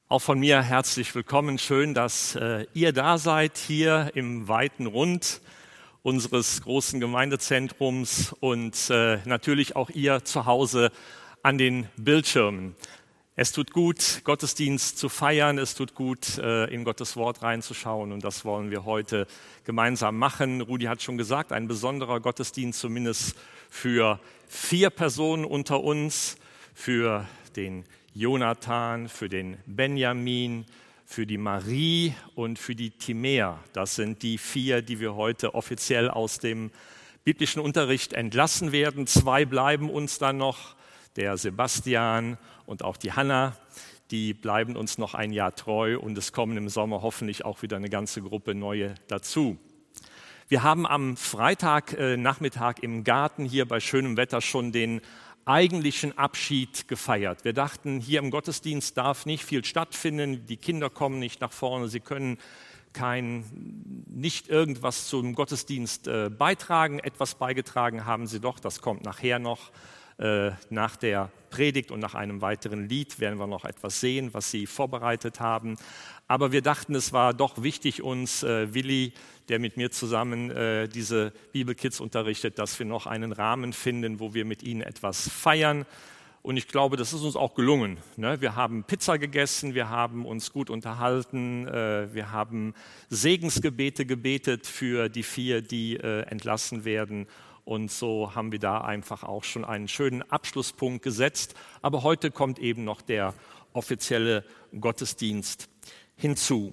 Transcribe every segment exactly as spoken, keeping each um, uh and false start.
Auch von mir herzlich willkommen. Schön, dass äh, ihr da seid hier im weiten Rund unseres großen Gemeindezentrums und äh, natürlich auch ihr zu Hause an den Bildschirmen. Es tut gut, Gottesdienst zu feiern. Es tut gut, äh, in Gottes Wort reinzuschauen und das wollen wir heute gemeinsam machen. Rudi hat schon gesagt, ein besonderer Gottesdienst, zumindest für vier Personen unter uns, für den Jonathan, für den Benjamin, für die Marie und für die Timea. Das sind die vier, die wir heute offiziell aus dem biblischen Unterricht entlassen werden. Zwei bleiben uns dann noch, der Sebastian und auch die Hanna. Die bleiben uns noch ein Jahr treu und es kommen im Sommer hoffentlich auch wieder eine ganze Gruppe neue dazu. Wir haben am Freitagnachmittag im Garten hier bei schönem Wetter schon den eigentlichen Abschied gefeiert. Wir dachten, hier im Gottesdienst darf nicht viel stattfinden, die Kinder kommen nicht nach vorne, sie können kein, nicht irgendwas zum Gottesdienst äh, beitragen, etwas beigetragen haben sie doch, das kommt nachher noch. Äh, nach der Predigt und nach einem weiteren Lied werden wir noch etwas sehen, was sie vorbereitet haben. Aber wir dachten, es war doch wichtig uns, äh, Willi, der mit mir zusammen äh, diese Bibelkids unterrichtet, dass wir noch einen Rahmen finden, wo wir mit ihnen etwas feiern. Und ich glaube, das ist uns auch gelungen. Ne? Wir haben Pizza gegessen, wir haben uns gut unterhalten, äh, wir haben Segensgebete gebetet für die vier, die äh, entlassen werden. Und so haben wir da einfach auch schon einen schönen Abschlusspunkt gesetzt. Aber heute kommt eben noch der offizielle Gottesdienst hinzu.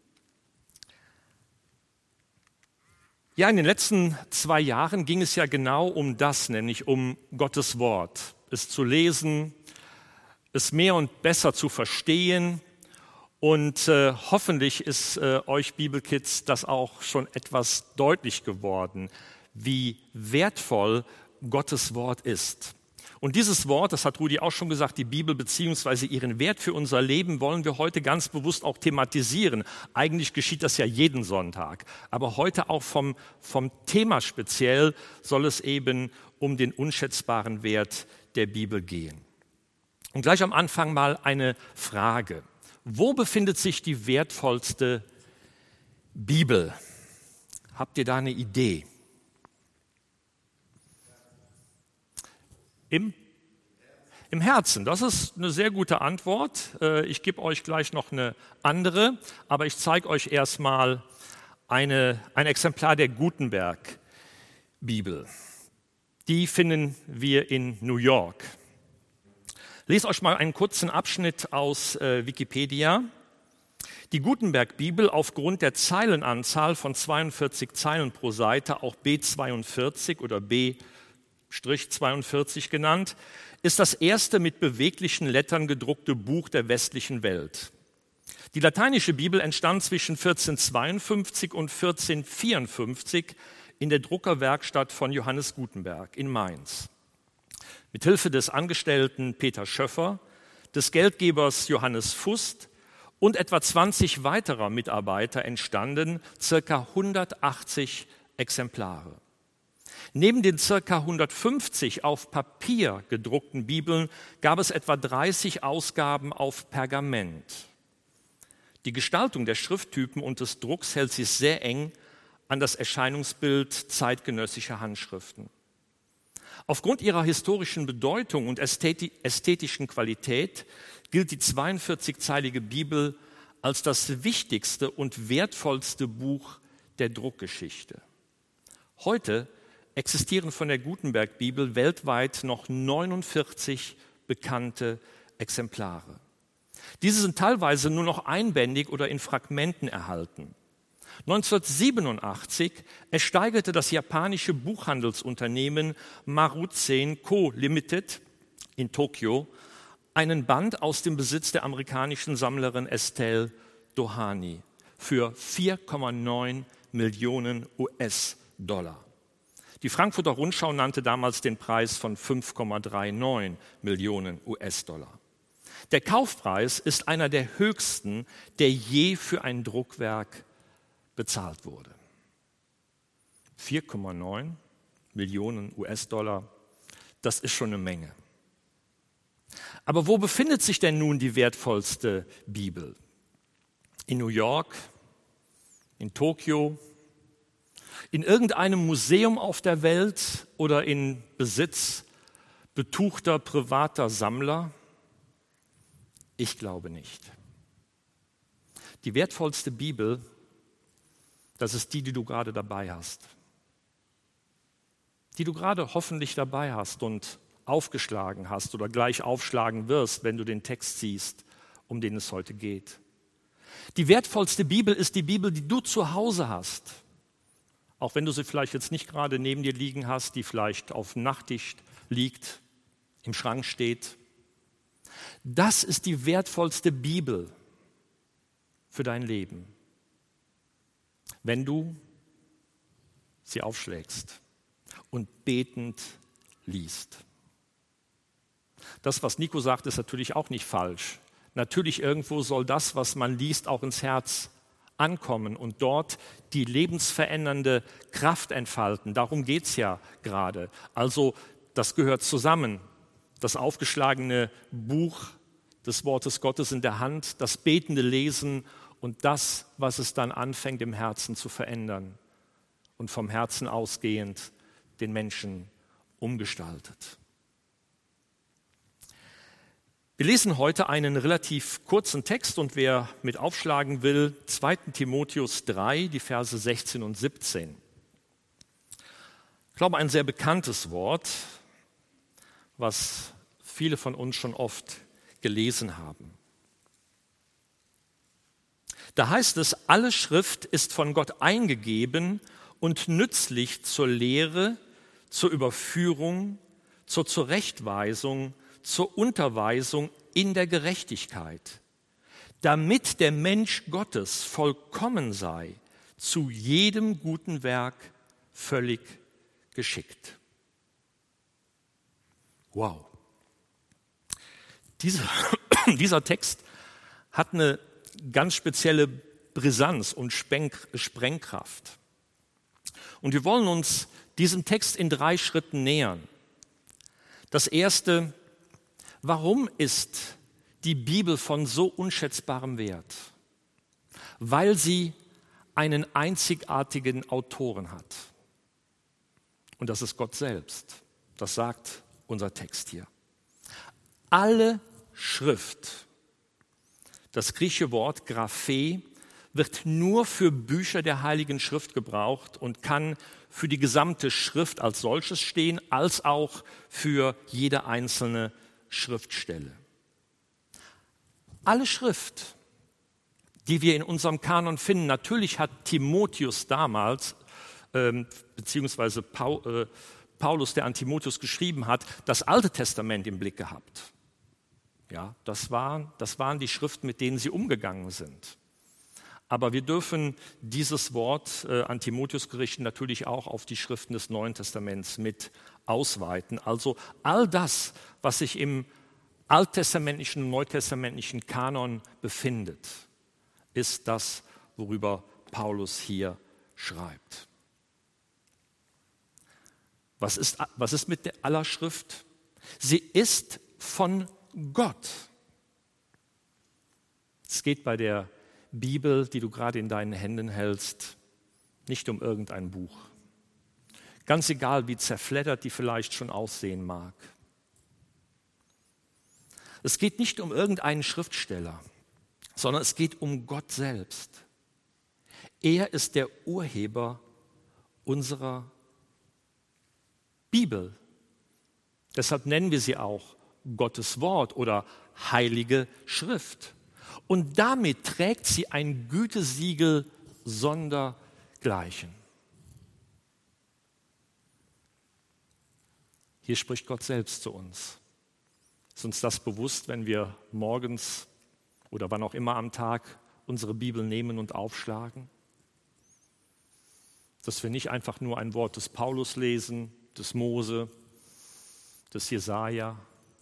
Ja, in den letzten zwei Jahren ging es ja genau um das, nämlich um Gottes Wort. Es zu lesen, es mehr und besser zu verstehen. Und äh, hoffentlich ist äh, euch Bibelkids das auch schon etwas deutlich geworden, wie wertvoll Gottes Wort ist. Und dieses Wort, das hat Rudi auch schon gesagt, die Bibel beziehungsweise ihren Wert für unser Leben wollen wir heute ganz bewusst auch thematisieren. Eigentlich geschieht das ja jeden Sonntag, aber heute auch vom, vom Thema speziell soll es eben um den unschätzbaren Wert der Bibel gehen. Und gleich am Anfang mal eine Frage. Wo befindet sich die wertvollste Bibel? Habt ihr da eine Idee? Im, Im Herzen, das ist eine sehr gute Antwort. Ich gebe euch gleich noch eine andere, aber ich zeige euch erstmal eine, ein Exemplar der Gutenberg-Bibel. Die finden wir in New York. Lest euch mal einen kurzen Abschnitt aus äh, Wikipedia. Die Gutenberg-Bibel, aufgrund der Zeilenanzahl von zweiundvierzig Zeilen pro Seite, auch B zweiundvierzig oder B zweiundvierzig genannt, ist das erste mit beweglichen Lettern gedruckte Buch der westlichen Welt. Die lateinische Bibel entstand zwischen vierzehnhundertzweiundfünfzig und vierzehnhundertvierundfünfzig in der Druckerwerkstatt von Johannes Gutenberg in Mainz. Mithilfe des Angestellten Peter Schöffer, des Geldgebers Johannes Fust und etwa zwanzig weiterer Mitarbeiter entstanden ca. hundertachtzig Exemplare. Neben den ca. hundertfünfzig auf Papier gedruckten Bibeln gab es etwa dreißig Ausgaben auf Pergament. Die Gestaltung der Schrifttypen und des Drucks hält sich sehr eng an das Erscheinungsbild zeitgenössischer Handschriften. Aufgrund ihrer historischen Bedeutung und ästhetischen Qualität gilt die zweiundvierzigzeilige Bibel als das wichtigste und wertvollste Buch der Druckgeschichte. Heute existieren von der Gutenberg-Bibel weltweit noch neunundvierzig bekannte Exemplare. Diese sind teilweise nur noch einbändig oder in Fragmenten erhalten. neunzehnhundertsiebenundachtzig ersteigerte das japanische Buchhandelsunternehmen Maruzen Co. Limited in Tokio einen Band aus dem Besitz der amerikanischen Sammlerin Estelle Doheny für vier Komma neun Millionen U S-Dollar. Die Frankfurter Rundschau nannte damals den Preis von fünf Komma neununddreißig Millionen U S-Dollar. Der Kaufpreis ist einer der höchsten, der je für ein Druckwerk bezahlt wurde. vier Komma neun Millionen U S-Dollar, das ist schon eine Menge. Aber wo befindet sich denn nun die wertvollste Bibel? In New York? In Tokio? In irgendeinem Museum auf der Welt oder in Besitz betuchter privater Sammler? Ich glaube nicht. Die wertvollste Bibel, das ist die, die du gerade dabei hast. Die du gerade hoffentlich dabei hast und aufgeschlagen hast oder gleich aufschlagen wirst, wenn du den Text siehst, um den es heute geht. Die wertvollste Bibel ist die Bibel, die du zu Hause hast. Auch wenn du sie vielleicht jetzt nicht gerade neben dir liegen hast, die vielleicht auf dem Nachttisch liegt, im Schrank steht. Das ist die wertvollste Bibel für dein Leben, wenn du sie aufschlägst und betend liest. Das, was Nico sagt, ist natürlich auch nicht falsch. Natürlich irgendwo soll das, was man liest, auch ins Herz ankommen und dort die lebensverändernde Kraft entfalten. Darum geht es ja gerade. Also das gehört zusammen. Das aufgeschlagene Buch des Wortes Gottes in der Hand, das betende Lesen und das, was es dann anfängt im Herzen zu verändern und vom Herzen ausgehend den Menschen umgestaltet. Wir lesen heute einen relativ kurzen Text und wer mit aufschlagen will, zweiter Timotheus drei, die Verse sechzehn und siebzehn. Ich glaube, ein sehr bekanntes Wort, was viele von uns schon oft gelesen haben. Da heißt es, alle Schrift ist von Gott eingegeben und nützlich zur Lehre, zur Überführung, zur Zurechtweisung, zur Unterweisung in der Gerechtigkeit, damit der Mensch Gottes vollkommen sei, zu jedem guten Werk völlig geschickt. Wow. Diese, dieser Text hat eine ganz spezielle Brisanz und Sprengkraft. Und wir wollen uns diesem Text in drei Schritten nähern. Das erste: Warum ist die Bibel von so unschätzbarem Wert? Weil sie einen einzigartigen Autoren hat. Und das ist Gott selbst. Das sagt unser Text hier. Alle Schrift, das griechische Wort Graphe, wird nur für Bücher der Heiligen Schrift gebraucht und kann für die gesamte Schrift als solches stehen, als auch für jede einzelne Schriftstelle. Alle Schrift, die wir in unserem Kanon finden, natürlich hat Timotheus damals, ähm, beziehungsweise Paul, äh, Paulus, der an Timotheus geschrieben hat, das Alte Testament im Blick gehabt. Ja, das waren, das waren die Schriften, mit denen sie umgegangen sind. Aber wir dürfen dieses Wort äh, an Timotheus gerichtet natürlich auch auf die Schriften des Neuen Testaments mit ausweiten. Also all das, was sich im alttestamentlichen und neutestamentlichen Kanon befindet, ist das, worüber Paulus hier schreibt. Was ist, was ist mit der aller Schrift? Sie ist von Gott. Es geht bei der Bibel, die du gerade in deinen Händen hältst, nicht um irgendein Buch. Ganz egal, wie zerfleddert die vielleicht schon aussehen mag. Es geht nicht um irgendeinen Schriftsteller, sondern es geht um Gott selbst. Er ist der Urheber unserer Bibel. Deshalb nennen wir sie auch Gottes Wort oder Heilige Schrift. Und damit trägt sie ein Gütesiegel sondergleichen. Hier spricht Gott selbst zu uns. Ist uns das bewusst, wenn wir morgens oder wann auch immer am Tag unsere Bibel nehmen und aufschlagen? Dass wir nicht einfach nur ein Wort des Paulus lesen, des Mose, des Jesaja.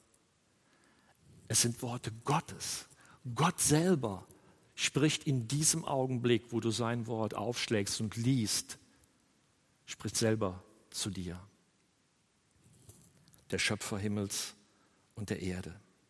Es sind Worte Gottes. Gott selber spricht in diesem Augenblick, wo du sein Wort aufschlägst und liest, spricht selber zu dir. Der Schöpfer Himmels und der Erde.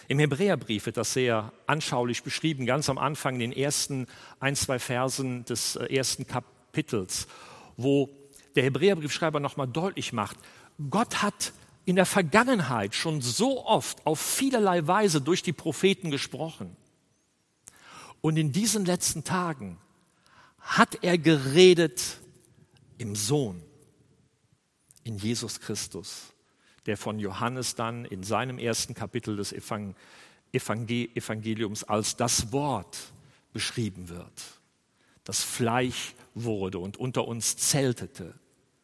Im Hebräerbrief wird das sehr anschaulich beschrieben, ganz am Anfang, in den ersten ein, zwei Versen des ersten Kapitels, wo der Hebräerbriefschreiber nochmal deutlich macht, Gott hat in der Vergangenheit schon so oft auf vielerlei Weise durch die Propheten gesprochen. Und in diesen letzten Tagen hat er geredet im Sohn, in Jesus Christus, der von Johannes dann in seinem ersten Kapitel des Evangeliums als das Wort beschrieben wird, das Fleisch wurde und unter uns zeltete.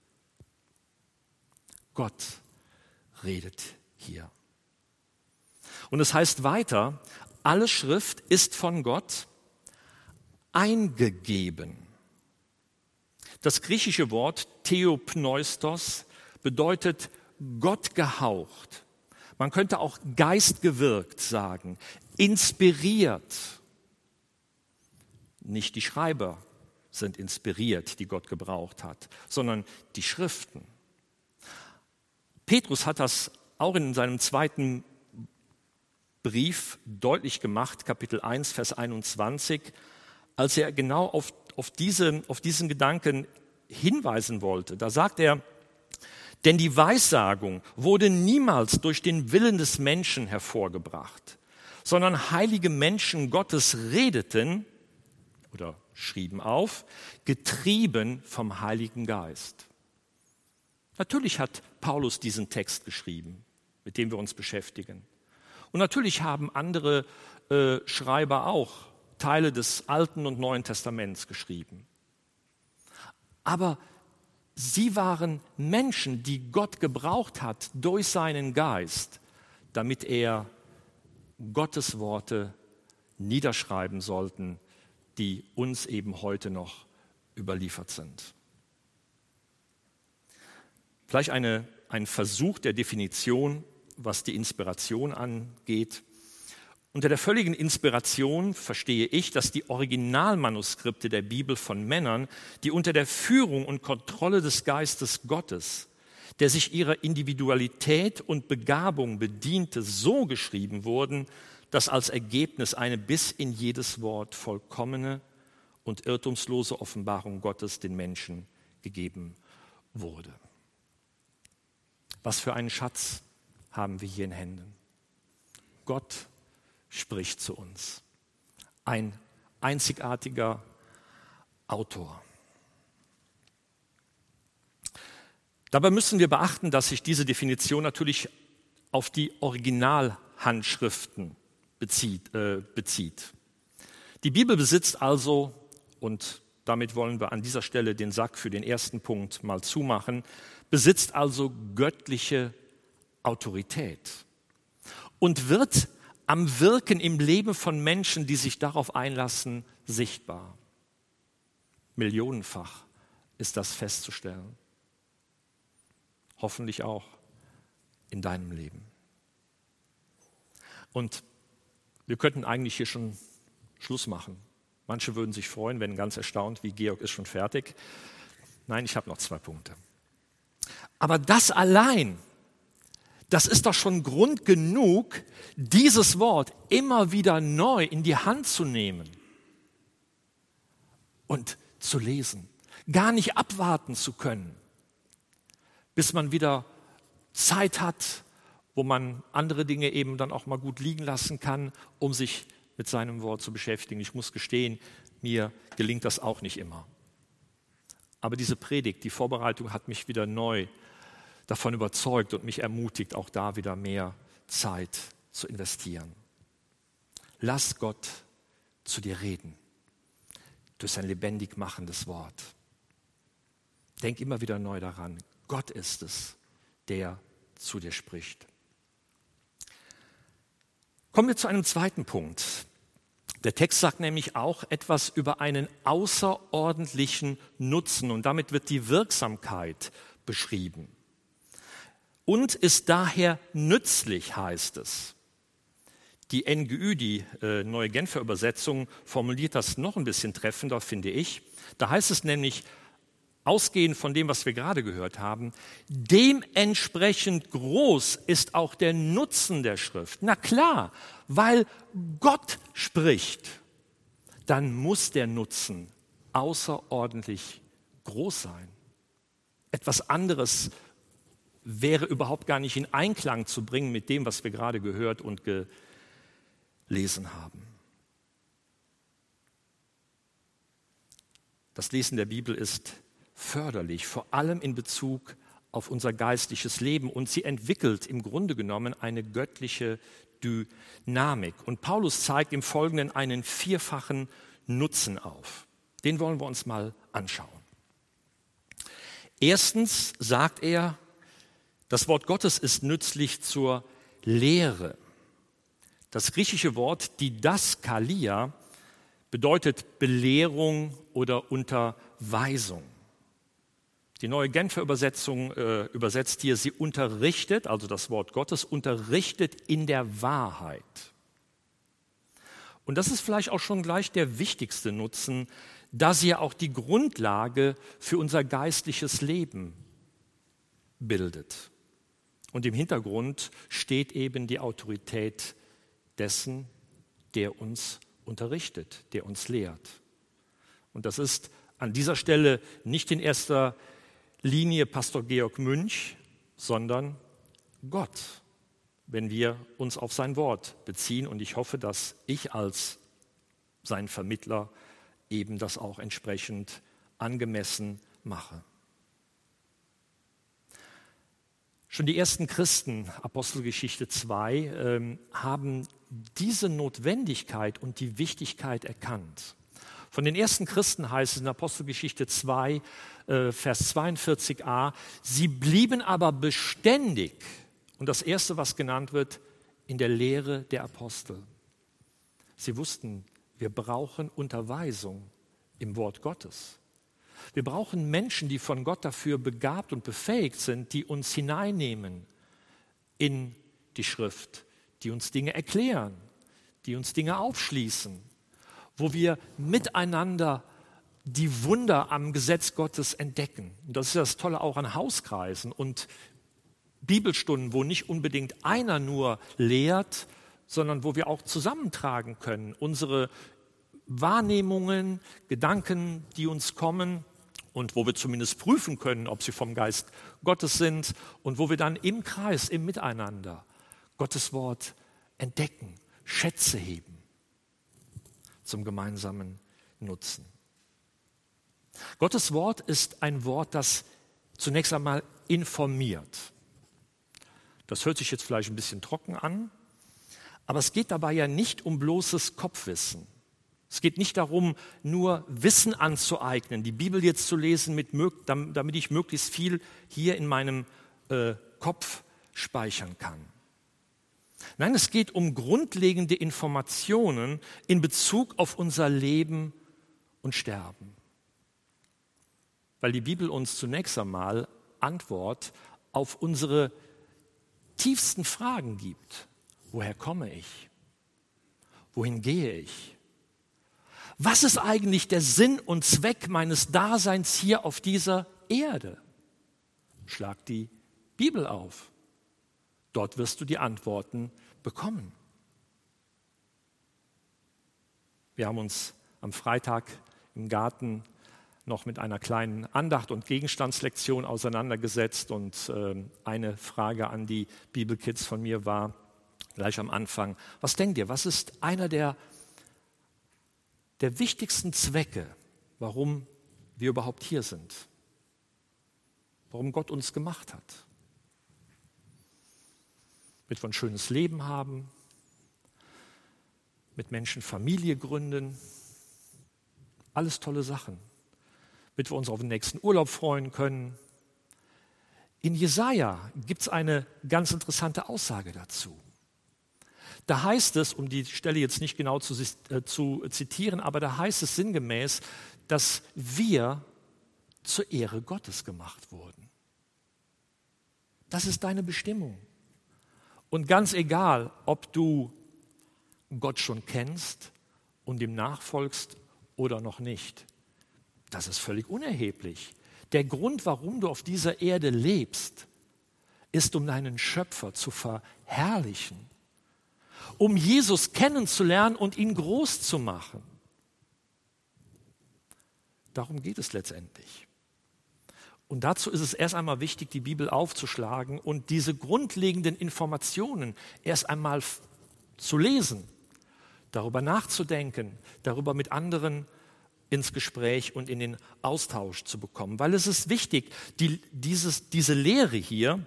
Gott redet hier. Und es heißt weiter, alle Schrift ist von Gott eingegeben. Das griechische Wort Theopneustos bedeutet Gott gehaucht. Man könnte auch geistgewirkt sagen, inspiriert. Nicht die Schreiber sind inspiriert, die Gott gebraucht hat, sondern die Schriften. Petrus hat das auch in seinem zweiten Brief deutlich gemacht, Kapitel eins, Vers einundzwanzig, als er genau auf, auf, diese, auf diesen Gedanken hinweisen wollte. Da sagt er, denn die Weissagung wurde niemals durch den Willen des Menschen hervorgebracht, sondern heilige Menschen Gottes redeten oder schrieben auf, getrieben vom Heiligen Geist. Natürlich hat Paulus diesen Text geschrieben, mit dem wir uns beschäftigen. Und natürlich haben andere äh, Schreiber auch Teile des Alten und Neuen Testaments geschrieben. Aber sie waren Menschen, die Gott gebraucht hat durch seinen Geist, damit er Gottes Worte niederschreiben sollten, die uns eben heute noch überliefert sind. Vielleicht eine, ein Versuch der Definition, was die Inspiration angeht. Unter der völligen Inspiration verstehe ich, dass die Originalmanuskripte der Bibel von Männern, die unter der Führung und Kontrolle des Geistes Gottes, der sich ihrer Individualität und Begabung bediente, so geschrieben wurden, dass als Ergebnis eine bis in jedes Wort vollkommene und irrtumslose Offenbarung Gottes den Menschen gegeben wurde. Was für einen Schatz haben wir hier in Händen. Gott spricht zu uns. Ein einzigartiger Autor. Dabei müssen wir beachten, dass sich diese Definition natürlich auf die Originalhandschriften bezieht, äh, bezieht. Die Bibel besitzt also, und damit wollen wir an dieser Stelle den Sack für den ersten Punkt mal zumachen, besitzt also göttliche Autorität und wird am Wirken im Leben von Menschen, die sich darauf einlassen, sichtbar. Millionenfach ist das festzustellen. Hoffentlich auch in deinem Leben. Und wir könnten eigentlich hier schon Schluss machen. Manche würden sich freuen, wenn ganz erstaunt, wie Georg ist schon fertig. Nein, ich habe noch zwei Punkte. Aber das allein, das ist doch schon Grund genug, dieses Wort immer wieder neu in die Hand zu nehmen und zu lesen. Gar nicht abwarten zu können, bis man wieder Zeit hat, wo man andere Dinge eben dann auch mal gut liegen lassen kann, um sich mit seinem Wort zu beschäftigen. Ich muss gestehen, mir gelingt das auch nicht immer. Aber diese Predigt, die Vorbereitung hat mich wieder neu davon überzeugt und mich ermutigt, auch da wieder mehr Zeit zu investieren. Lass Gott zu dir reden durch sein lebendig machendes Wort. Denk immer wieder neu daran, Gott ist es, der zu dir spricht. Kommen wir zu einem zweiten Punkt. Der Text sagt nämlich auch etwas über einen außerordentlichen Nutzen und damit wird die Wirksamkeit beschrieben. Und ist daher nützlich, heißt es. Die N G Ü, die äh, Neue Genfer Übersetzung, formuliert das noch ein bisschen treffender, finde ich. Da heißt es nämlich ausgehend von dem, was wir gerade gehört haben, dementsprechend groß ist auch der Nutzen der Schrift. Na klar, weil Gott spricht, dann muss der Nutzen außerordentlich groß sein. Etwas anderes wäre überhaupt gar nicht in Einklang zu bringen mit dem, was wir gerade gehört und gelesen haben. Das Lesen der Bibel ist förderlich, vor allem in Bezug auf unser geistliches Leben, und sie entwickelt im Grunde genommen eine göttliche Dynamik. Und Paulus zeigt im Folgenden einen vierfachen Nutzen auf. Den wollen wir uns mal anschauen. Erstens sagt er, das Wort Gottes ist nützlich zur Lehre. Das griechische Wort Didaskalia bedeutet Belehrung oder Unterweisung. Die Neue Genfer Übersetzung äh, übersetzt hier, sie unterrichtet, also das Wort Gottes, unterrichtet in der Wahrheit. Und das ist vielleicht auch schon gleich der wichtigste Nutzen, da sie ja auch die Grundlage für unser geistliches Leben bildet. Und im Hintergrund steht eben die Autorität dessen, der uns unterrichtet, der uns lehrt. Und das ist an dieser Stelle nicht in erster Linie Pastor Georg Münch, sondern Gott, wenn wir uns auf sein Wort beziehen. Und ich hoffe, dass ich als sein Vermittler eben das auch entsprechend angemessen mache. Schon die ersten Christen, Apostelgeschichte zwei, ähm, haben diese Notwendigkeit und die Wichtigkeit erkannt. Von den ersten Christen heißt es in Apostelgeschichte zwei, äh, Vers zweiundvierzig a, sie blieben aber beständig, und das Erste, was genannt wird, in der Lehre der Apostel. Sie wussten, wir brauchen Unterweisung im Wort Gottes. Wir brauchen Menschen, die von Gott dafür begabt und befähigt sind, die uns hineinnehmen in die Schrift, die uns Dinge erklären, die uns Dinge aufschließen, wo wir miteinander die Wunder am Gesetz Gottes entdecken. Und das ist das Tolle auch an Hauskreisen und Bibelstunden, wo nicht unbedingt einer nur lehrt, sondern wo wir auch zusammentragen können, unsere Wahrnehmungen, Gedanken, die uns kommen, und wo wir zumindest prüfen können, ob sie vom Geist Gottes sind, und wo wir dann im Kreis, im Miteinander Gottes Wort entdecken, Schätze heben zum gemeinsamen Nutzen. Gottes Wort ist ein Wort, das zunächst einmal informiert. Das hört sich jetzt vielleicht ein bisschen trocken an, aber es geht dabei ja nicht um bloßes Kopfwissen. Es geht nicht darum, nur Wissen anzueignen, die Bibel jetzt zu lesen, mit, damit ich möglichst viel hier in meinem äh, Kopf speichern kann. Nein, es geht um grundlegende Informationen in Bezug auf unser Leben und Sterben. Weil die Bibel uns zunächst einmal Antwort auf unsere tiefsten Fragen gibt. Woher komme ich? Wohin gehe ich? Was ist eigentlich der Sinn und Zweck meines Daseins hier auf dieser Erde? Schlag die Bibel auf. Dort wirst du die Antworten bekommen. Wir haben uns am Freitag im Garten noch mit einer kleinen Andacht und Gegenstandslektion auseinandergesetzt, und äh, eine Frage an die Bibelkids von mir war gleich am Anfang: Was denkt ihr, was ist einer der der wichtigsten Zwecke, warum wir überhaupt hier sind, warum Gott uns gemacht hat? Damit wir ein schönes Leben haben, mit Menschen Familie gründen, alles tolle Sachen, damit wir uns auf den nächsten Urlaub freuen können. In Jesaja gibt es eine ganz interessante Aussage dazu. Da heißt es, um die Stelle jetzt nicht genau zu, äh, zu zitieren, aber da heißt es sinngemäß, dass wir zur Ehre Gottes gemacht wurden. Das ist deine Bestimmung. Und ganz egal, ob du Gott schon kennst und ihm nachfolgst oder noch nicht, das ist völlig unerheblich. Der Grund, warum du auf dieser Erde lebst, ist, um deinen Schöpfer zu verherrlichen, um Jesus kennenzulernen und ihn groß zu machen. Darum geht es letztendlich. Und dazu ist es erst einmal wichtig, die Bibel aufzuschlagen und diese grundlegenden Informationen erst einmal f- zu lesen, darüber nachzudenken, darüber mit anderen ins Gespräch und in den Austausch zu bekommen. Weil es ist wichtig, die, dieses, diese Lehre hier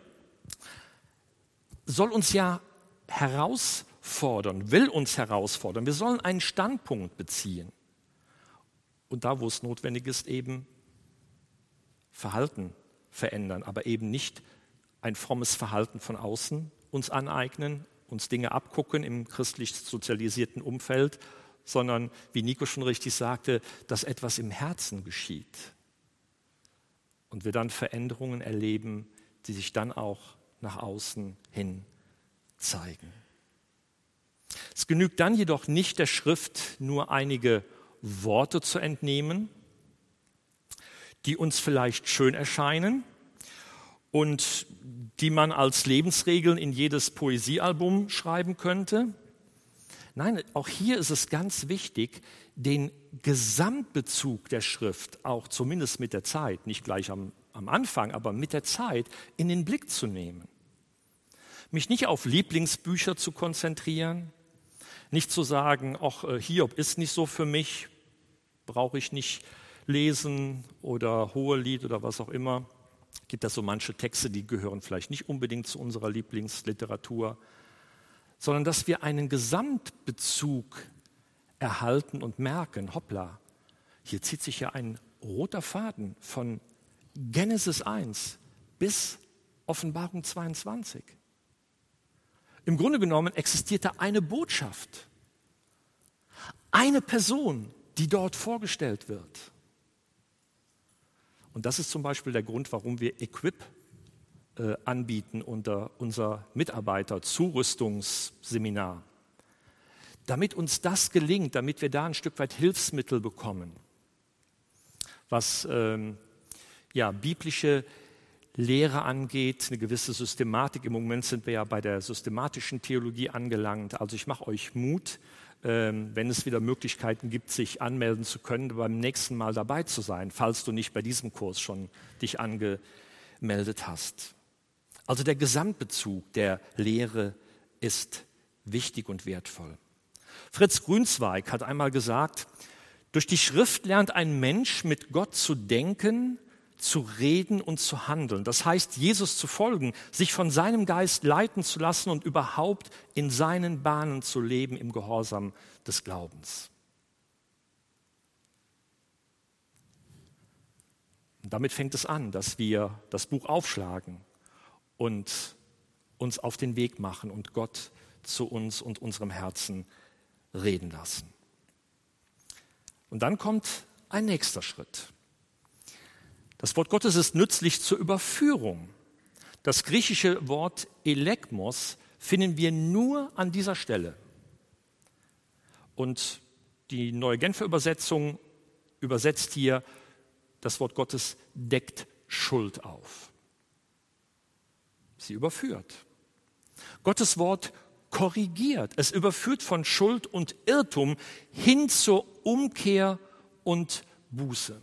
soll uns ja herausfordern, will uns herausfordern. Wir sollen einen Standpunkt beziehen. Und da, wo es notwendig ist, eben Verhalten verändern, aber eben nicht ein frommes Verhalten von außen uns aneignen, uns Dinge abgucken im christlich sozialisierten Umfeld, sondern, wie Nico schon richtig sagte, dass etwas im Herzen geschieht. Und wir dann Veränderungen erleben, die sich dann auch nach außen hin zeigen. Es genügt dann jedoch nicht, der Schrift nur einige Worte zu entnehmen, die uns vielleicht schön erscheinen und die man als Lebensregeln in jedes Poesiealbum schreiben könnte. Nein, auch hier ist es ganz wichtig, den Gesamtbezug der Schrift, auch zumindest mit der Zeit, nicht gleich am, am Anfang, aber mit der Zeit in den Blick zu nehmen. Mich nicht auf Lieblingsbücher zu konzentrieren, nicht zu sagen, ach, Hiob ist nicht so für mich, brauche ich nicht lesen oder Hohelied oder was auch immer. Gibt es so manche Texte, die gehören vielleicht nicht unbedingt zu unserer Lieblingsliteratur, sondern dass wir einen Gesamtbezug erhalten und merken, hoppla, hier zieht sich ja ein roter Faden von Genesis eins bis Offenbarung zweiundzwanzig. Im Grunde genommen existiert da eine Botschaft, eine Person, die dort vorgestellt wird. Und das ist zum Beispiel der Grund, warum wir Equip äh, anbieten unter unser Mitarbeiter-Zurüstungsseminar. Damit uns das gelingt, damit wir da ein Stück weit Hilfsmittel bekommen, was ähm, ja, biblische Lehre angeht, eine gewisse Systematik. Im Moment sind wir ja bei der systematischen Theologie angelangt. Also ich mache euch Mut, ähm, wenn es wieder Möglichkeiten gibt, sich anmelden zu können, beim nächsten Mal dabei zu sein, falls du nicht bei diesem Kurs schon dich angemeldet hast. Also der Gesamtbezug der Lehre ist wichtig und wertvoll. Fritz Grünzweig hat einmal gesagt, durch die Schrift lernt ein Mensch mit Gott zu denken, zu reden und zu handeln. Das heißt, Jesus zu folgen, sich von seinem Geist leiten zu lassen und überhaupt in seinen Bahnen zu leben im Gehorsam des Glaubens. Und damit fängt es an, dass wir das Buch aufschlagen und uns auf den Weg machen und Gott zu uns und unserem Herzen reden lassen. Und dann kommt ein nächster Schritt. Das Wort Gottes ist nützlich zur Überführung. Das griechische Wort Elekmos finden wir nur an dieser Stelle. Und die Neue Genfer Übersetzung übersetzt hier, das Wort Gottes deckt Schuld auf. Sie überführt. Gottes Wort korrigiert. Es überführt von Schuld und Irrtum hin zur Umkehr und Buße.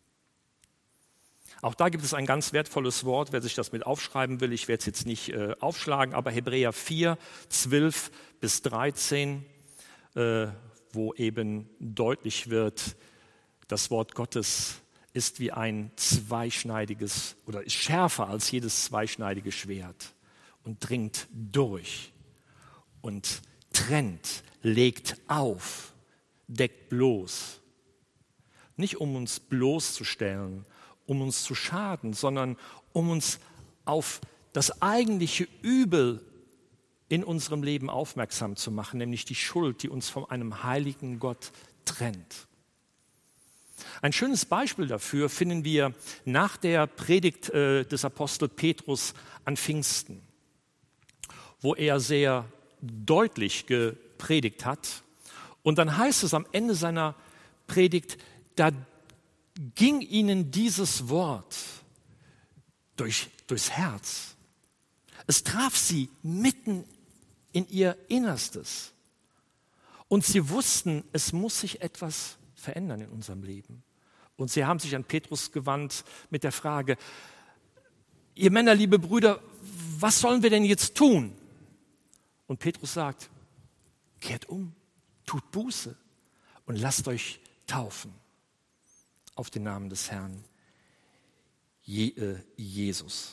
Auch da gibt es ein ganz wertvolles Wort, wer sich das mit aufschreiben will. Ich werde es jetzt nicht äh, aufschlagen, aber Hebräer vier, zwölf bis dreizehn, äh, wo eben deutlich wird, das Wort Gottes ist wie ein zweischneidiges oder ist schärfer als jedes zweischneidige Schwert und dringt durch und trennt, legt auf, deckt bloß. Nicht um uns bloßzustellen, um uns zu schaden, sondern um uns auf das eigentliche Übel in unserem Leben aufmerksam zu machen, nämlich die Schuld, die uns von einem heiligen Gott trennt. Ein schönes Beispiel dafür finden wir nach der Predigt äh, des Apostel Petrus an Pfingsten, wo er sehr deutlich gepredigt hat. Und dann heißt es am Ende seiner Predigt, da ging ihnen dieses Wort durch, durchs Herz. Es traf sie mitten in ihr Innerstes. Und sie wussten, es muss sich etwas verändern in unserem Leben. Und sie haben sich an Petrus gewandt mit der Frage, ihr Männer, liebe Brüder, was sollen wir denn jetzt tun? Und Petrus sagt, kehrt um, tut Buße und lasst euch taufen auf den Namen des Herrn Je, äh, Jesus.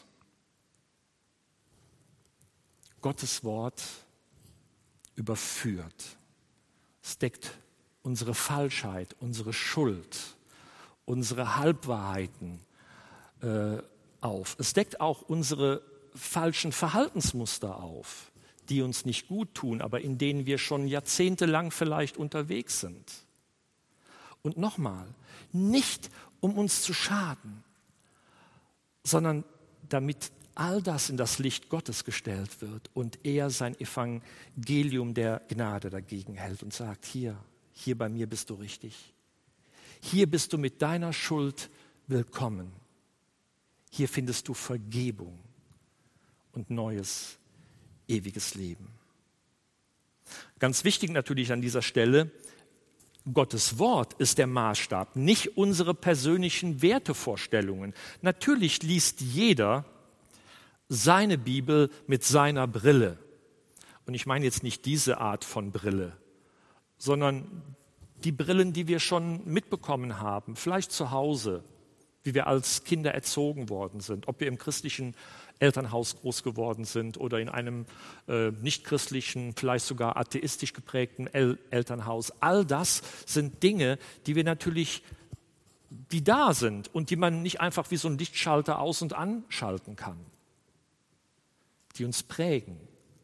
Gottes Wort überführt. Es deckt unsere Falschheit, unsere Schuld, unsere Halbwahrheiten äh, auf. Es deckt auch unsere falschen Verhaltensmuster auf, die uns nicht gut tun, aber in denen wir schon jahrzehntelang vielleicht unterwegs sind. Und nochmal, nicht um uns zu schaden, sondern damit all das in das Licht Gottes gestellt wird und er sein Evangelium der Gnade dagegen hält und sagt, hier, hier bei mir bist du richtig. Hier bist du mit deiner Schuld willkommen. Hier findest du Vergebung und neues, ewiges Leben. Ganz wichtig natürlich an dieser Stelle, Gottes Wort ist der Maßstab, nicht unsere persönlichen Wertevorstellungen. Natürlich liest jeder seine Bibel mit seiner Brille. Und ich meine jetzt nicht diese Art von Brille, sondern die Brillen, die wir schon mitbekommen haben, vielleicht zu Hause, wie wir als Kinder erzogen worden sind, ob wir im christlichen Elternhaus groß geworden sind oder in einem äh, nicht-christlichen, vielleicht sogar atheistisch geprägten El- Elternhaus. All das sind Dinge, die wir natürlich, die da sind und die man nicht einfach wie so ein Lichtschalter aus- und anschalten kann, die uns prägen.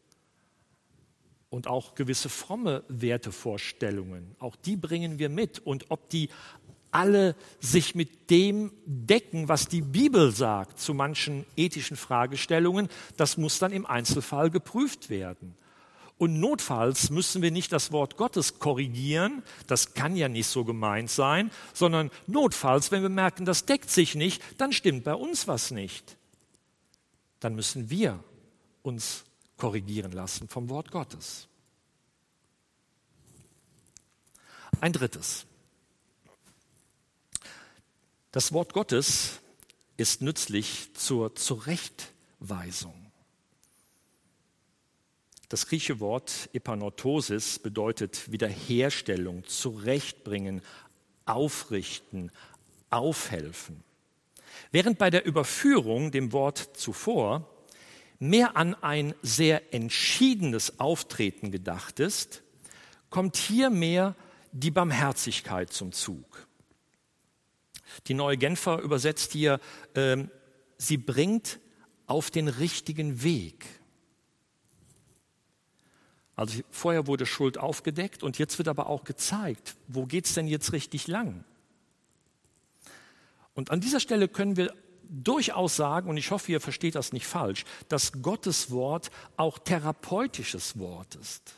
Und auch gewisse fromme Wertevorstellungen, auch die bringen wir mit. Und ob die alle sich mit dem decken, was die Bibel sagt zu manchen ethischen Fragestellungen, das muss dann im Einzelfall geprüft werden. Und notfalls müssen wir nicht das Wort Gottes korrigieren, das kann ja nicht so gemeint sein, sondern notfalls, wenn wir merken, das deckt sich nicht, dann stimmt bei uns was nicht. Dann müssen wir uns korrigieren lassen vom Wort Gottes. Ein drittes. Das Wort Gottes ist nützlich zur Zurechtweisung. Das griechische Wort Epanotosis bedeutet Wiederherstellung, zurechtbringen, aufrichten, aufhelfen. Während bei der Überführung, dem Wort zuvor, mehr an ein sehr entschiedenes Auftreten gedacht ist, kommt hier mehr die Barmherzigkeit zum Zug. Die Neue Genfer übersetzt hier, äh, sie bringt auf den richtigen Weg. Also vorher wurde Schuld aufgedeckt und jetzt wird aber auch gezeigt, wo geht es denn jetzt richtig lang? Und an dieser Stelle können wir durchaus sagen, und ich hoffe, ihr versteht das nicht falsch, dass Gottes Wort auch therapeutisches Wort ist.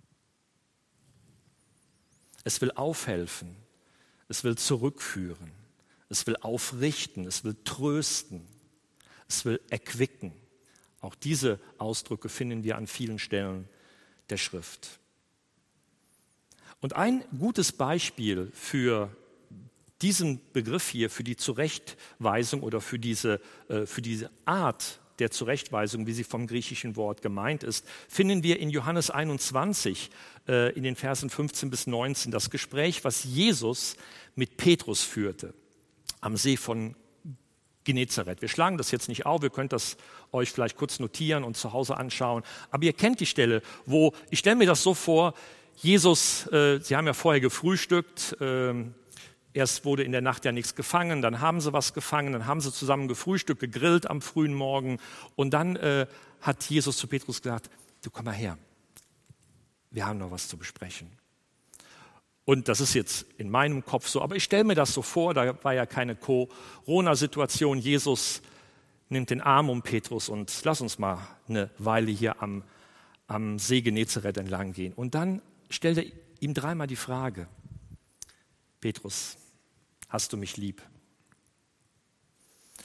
Es will aufhelfen, es will zurückführen, es will aufrichten, es will trösten, es will erquicken. Auch diese Ausdrücke finden wir an vielen Stellen der Schrift. Und ein gutes Beispiel für diesen Begriff hier, für die Zurechtweisung oder für diese, äh, für diese Art der Zurechtweisung, wie sie vom griechischen Wort gemeint ist, finden wir in Johannes einundzwanzig, äh, in den Versen fünfzehn bis neunzehn, das Gespräch, was Jesus mit Petrus führte am See von Genezareth. Wir schlagen das jetzt nicht auf, ihr könnt das euch vielleicht kurz notieren und zu Hause anschauen. Aber ihr kennt die Stelle, wo, ich stelle mir das so vor, Jesus, äh, sie haben ja vorher gefrühstückt, äh, erst wurde in der Nacht ja nichts gefangen, dann haben sie was gefangen, dann haben sie zusammen gefrühstückt, gegrillt am frühen Morgen und dann äh, hat Jesus zu Petrus gesagt, du komm mal her, wir haben noch was zu besprechen. Und das ist jetzt in meinem Kopf so, aber ich stelle mir das so vor, da war ja keine Corona-Situation. Jesus nimmt den Arm um Petrus und lass uns mal eine Weile hier am, am See Genezareth entlang gehen. Und dann stellt er ihm dreimal die Frage, Petrus, hast du mich lieb?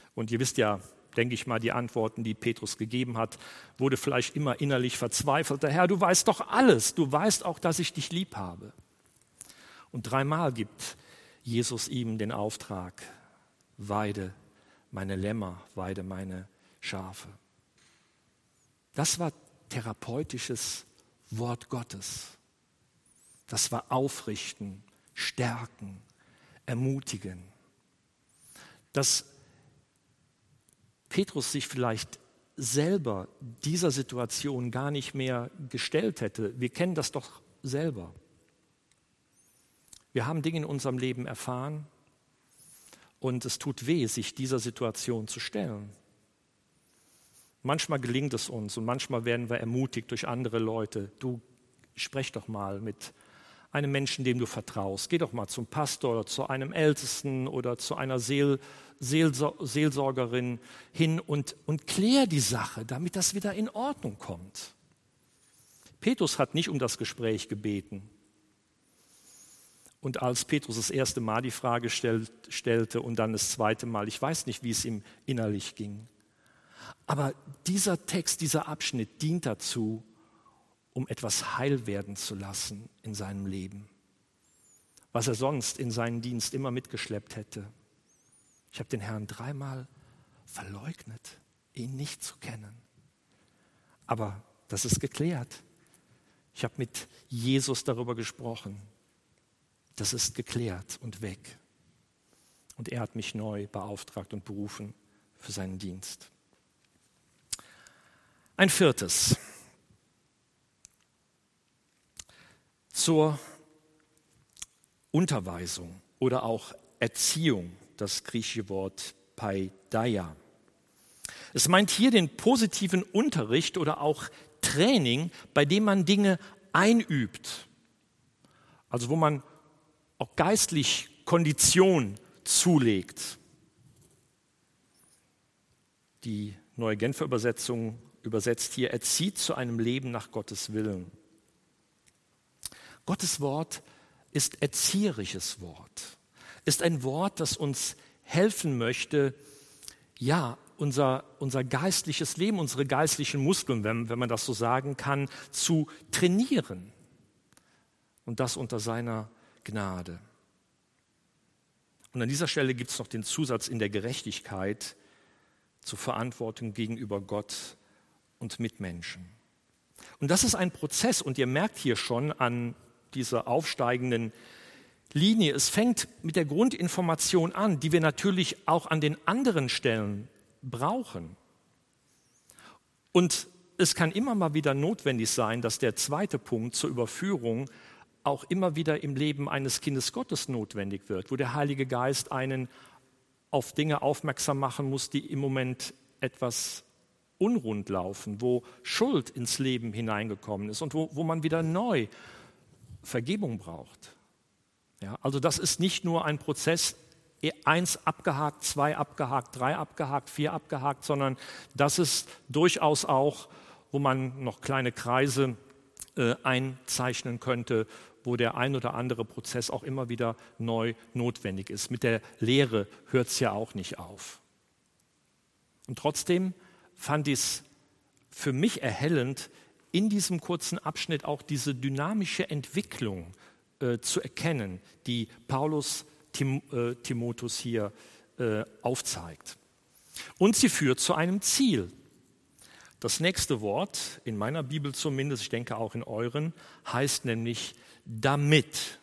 Und ihr wisst ja, denke ich mal, die Antworten, die Petrus gegeben hat, wurde vielleicht immer innerlich verzweifelt. Herr, du weißt doch alles, du weißt auch, dass ich dich lieb habe. Und dreimal gibt Jesus ihm den Auftrag, weide meine Lämmer, weide meine Schafe. Das war therapeutisches Wort Gottes. Das war aufrichten, stärken, ermutigen. Dass Petrus sich vielleicht selber dieser Situation gar nicht mehr gestellt hätte. Wir kennen das doch selber. Wir haben Dinge in unserem Leben erfahren und es tut weh, sich dieser Situation zu stellen. Manchmal gelingt es uns und manchmal werden wir ermutigt durch andere Leute. Du, sprech doch mal mit einem Menschen, dem du vertraust. Geh doch mal zum Pastor oder zu einem Ältesten oder zu einer Seel, Seelsor- Seelsorgerin hin und, und klär die Sache, damit das wieder in Ordnung kommt. Petrus hat nicht um das Gespräch gebeten. Und als Petrus das erste Mal die Frage stellt, stellte und dann das zweite Mal, ich weiß nicht, wie es ihm innerlich ging. Aber dieser Text, dieser Abschnitt dient dazu, um etwas heil werden zu lassen in seinem Leben, was er sonst in seinen Dienst immer mitgeschleppt hätte. Ich habe den Herrn dreimal verleugnet, ihn nicht zu kennen. Aber das ist geklärt. Ich habe mit Jesus darüber gesprochen. Das ist geklärt und weg. Und er hat mich neu beauftragt und berufen für seinen Dienst. Ein viertes. Zur Unterweisung oder auch Erziehung, das griechische Wort Paideia. Es meint hier den positiven Unterricht oder auch Training, bei dem man Dinge einübt. Also wo man auch geistlich Kondition zulegt. Die Neue Genfer Übersetzung übersetzt hier, erzieht zu einem Leben nach Gottes Willen. Gottes Wort ist erzieherisches Wort, ist ein Wort, das uns helfen möchte, ja, unser, unser geistliches Leben, unsere geistlichen Muskeln, wenn, wenn man das so sagen kann, zu trainieren. Und das unter seiner Gnade. Und an dieser Stelle gibt es noch den Zusatz in der Gerechtigkeit zur Verantwortung gegenüber Gott und Mitmenschen. Und das ist ein Prozess und ihr merkt hier schon an dieser aufsteigenden Linie, es fängt mit der Grundinformation an, die wir natürlich auch an den anderen Stellen brauchen. Und es kann immer mal wieder notwendig sein, dass der zweite Punkt zur Überführung auch immer wieder im Leben eines Kindes Gottes notwendig wird, wo der Heilige Geist einen auf Dinge aufmerksam machen muss, die im Moment etwas unrund laufen, wo Schuld ins Leben hineingekommen ist und wo, wo man wieder neu Vergebung braucht. Ja, also das ist nicht nur ein Prozess, eins abgehakt, zwei abgehakt, drei abgehakt, vier abgehakt, sondern das ist durchaus auch, wo man noch kleine Kreise äh, einzeichnen könnte, wo der ein oder andere Prozess auch immer wieder neu notwendig ist. Mit der Lehre hört es ja auch nicht auf. Und trotzdem fand ich es für mich erhellend, in diesem kurzen Abschnitt auch diese dynamische Entwicklung äh, zu erkennen, die Paulus Tim, äh, Timotheus hier äh, aufzeigt. Und sie führt zu einem Ziel. Das nächste Wort, in meiner Bibel zumindest, ich denke auch in euren, heißt nämlich damit.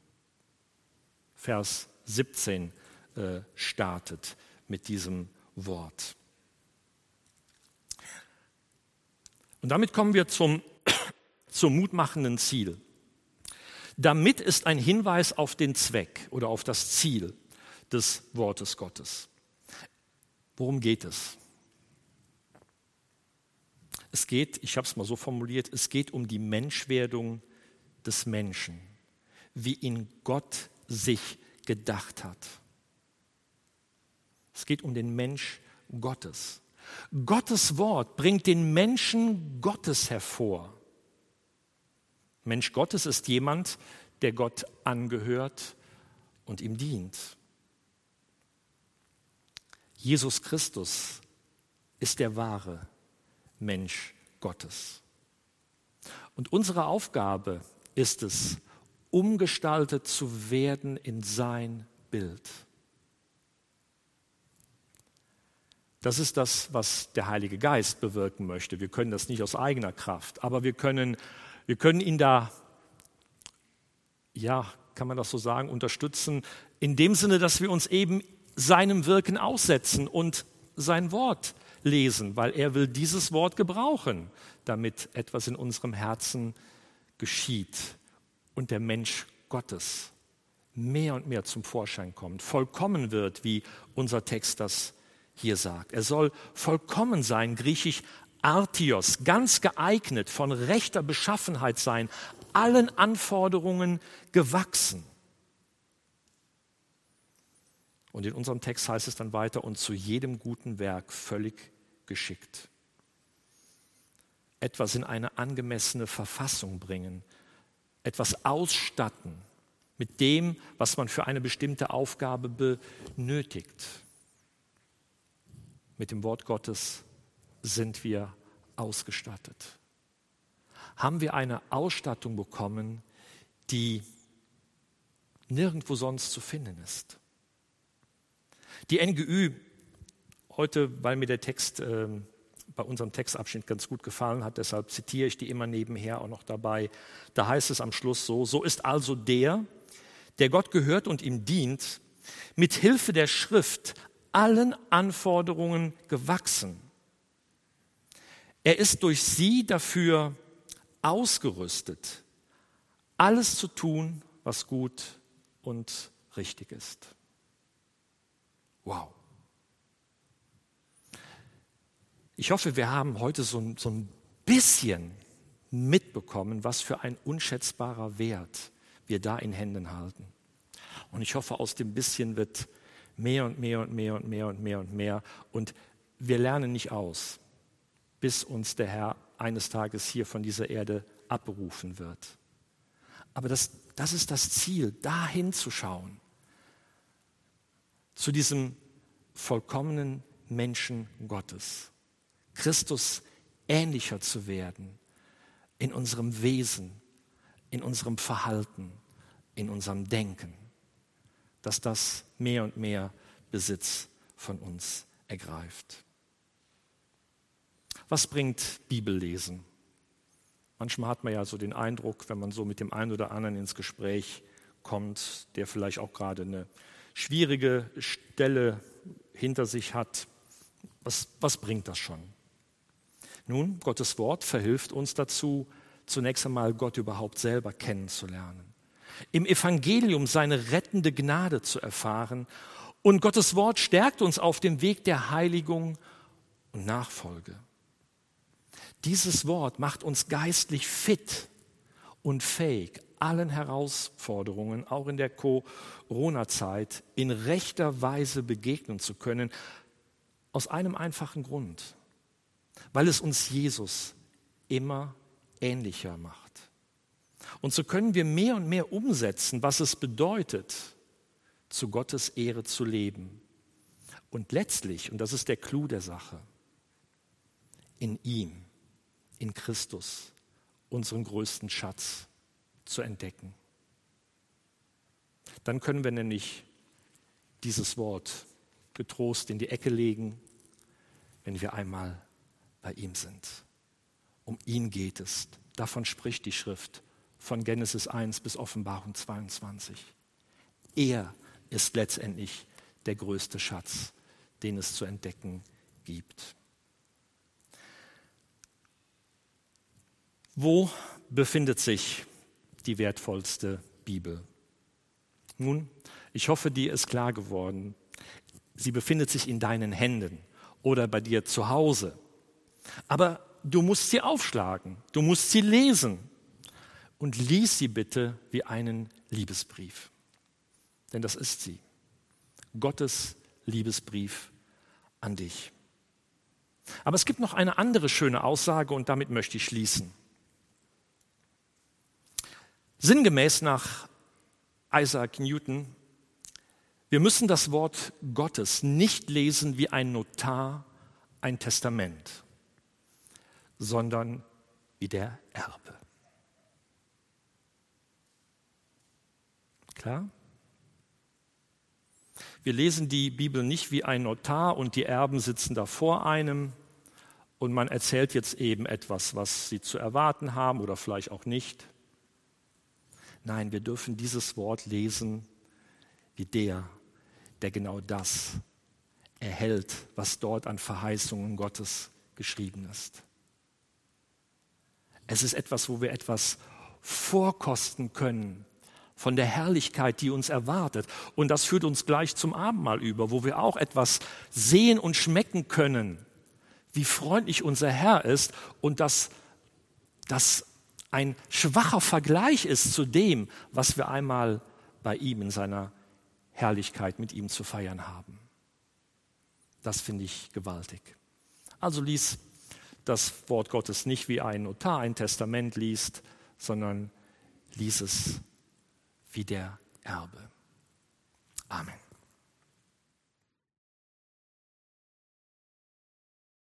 Vers siebzehn äh, startet mit diesem Wort. Und damit kommen wir zum, zum mutmachenden Ziel. Damit ist ein Hinweis auf den Zweck oder auf das Ziel des Wortes Gottes. Worum geht es? Es geht, ich habe es mal so formuliert, es geht um die Menschwerdung des Menschen, wie ihn Gott sich gedacht hat. Es geht um den Mensch Gottes. Gottes Wort bringt den Menschen Gottes hervor. Mensch Gottes ist jemand, der Gott angehört und ihm dient. Jesus Christus ist der wahre Mensch Gottes. Und unsere Aufgabe ist es, umgestaltet zu werden in sein Bild. Das ist das, was der Heilige Geist bewirken möchte. Wir können das nicht aus eigener Kraft, aber wir können, wir können ihn da, ja, kann man das so sagen, unterstützen, in dem Sinne, dass wir uns eben seinem Wirken aussetzen und sein Wort lesen, weil er will dieses Wort gebrauchen, damit etwas in unserem Herzen geschieht und der Mensch Gottes mehr und mehr zum Vorschein kommt, vollkommen wird, wie unser Text das hier sagt. Er soll vollkommen sein, griechisch artios, ganz geeignet, von rechter Beschaffenheit sein, allen Anforderungen gewachsen. Und in unserem Text heißt es dann weiter, und zu jedem guten Werk völlig geschickt. Etwas in eine angemessene Verfassung bringen, etwas ausstatten mit dem, was man für eine bestimmte Aufgabe benötigt. Mit dem Wort Gottes sind wir ausgestattet. Haben wir eine Ausstattung bekommen, die nirgendwo sonst zu finden ist. Die N G Ü, heute, weil mir der Text äh, bei unserem Textabschnitt ganz gut gefallen hat, deshalb zitiere ich die immer nebenher auch noch dabei, da heißt es am Schluss so, so ist also der, der Gott gehört und ihm dient, mit Hilfe der Schrift allen Anforderungen gewachsen. Er ist durch sie dafür ausgerüstet, alles zu tun, was gut und richtig ist. Wow. Ich hoffe, wir haben heute so ein, so ein bisschen mitbekommen, was für ein unschätzbarer Wert wir da in Händen halten. Und ich hoffe, aus dem bisschen wird mehr und mehr und mehr und mehr und mehr und mehr. Und wir lernen nicht aus, bis uns der Herr eines Tages hier von dieser Erde abberufen wird. Aber das, das ist das Ziel, dahin zu schauen. Zu diesem vollkommenen Menschen Gottes. Christus ähnlicher zu werden in unserem Wesen, in unserem Verhalten, in unserem Denken. Dass das mehr und mehr Besitz von uns ergreift. Was bringt Bibellesen? Manchmal hat man ja so den Eindruck, wenn man so mit dem einen oder anderen ins Gespräch kommt, der vielleicht auch gerade eine schwierige Stelle hinter sich hat, was, was bringt das schon? Nun, Gottes Wort verhilft uns dazu, zunächst einmal Gott überhaupt selber kennenzulernen, im Evangelium seine rettende Gnade zu erfahren, und Gottes Wort stärkt uns auf dem Weg der Heiligung und Nachfolge. Dieses Wort macht uns geistlich fit und fähig, allen Herausforderungen, auch in der Corona-Zeit, in rechter Weise begegnen zu können, aus einem einfachen Grund, weil es uns Jesus immer ähnlicher macht. Und so können wir mehr und mehr umsetzen, was es bedeutet, zu Gottes Ehre zu leben. Und letztlich, und das ist der Clou der Sache, in ihm, in Christus, unseren größten Schatz zu entdecken. Dann können wir nämlich dieses Wort getrost in die Ecke legen, wenn wir einmal bei ihm sind. Um ihn geht es. Davon spricht die Schrift von Genesis eins bis Offenbarung zweiundzwanzig. Er ist letztendlich der größte Schatz, den es zu entdecken gibt. Wo befindet sich die wertvollste Bibel? Nun, ich hoffe, dir ist klar geworden, sie befindet sich in deinen Händen oder bei dir zu Hause. Aber du musst sie aufschlagen, du musst sie lesen und lies sie bitte wie einen Liebesbrief. Denn das ist sie, Gottes Liebesbrief an dich. Aber es gibt noch eine andere schöne Aussage und damit möchte ich schließen. Sinngemäß nach Isaac Newton Wir müssen das Wort Gottes nicht lesen wie ein Notar ein Testament, sondern wie der Erbe. Klar? Wir lesen die Bibel nicht wie ein Notar und die Erben sitzen da vor einem und man erzählt jetzt eben etwas, was sie zu erwarten haben oder vielleicht auch nicht. Nein, wir dürfen dieses Wort lesen wie der, der genau das erhält, was dort an Verheißungen Gottes geschrieben ist. Es ist etwas, wo wir etwas vorkosten können von der Herrlichkeit, die uns erwartet. Und das führt uns gleich zum Abendmahl über, wo wir auch etwas sehen und schmecken können, wie freundlich unser Herr ist und dass das ein schwacher Vergleich ist zu dem, was wir einmal bei ihm in seiner Herrlichkeit mit ihm zu feiern haben. Das finde ich gewaltig. Also lies das Wort Gottes nicht wie ein Notar ein Testament liest, sondern lies es wie der Erbe. Amen.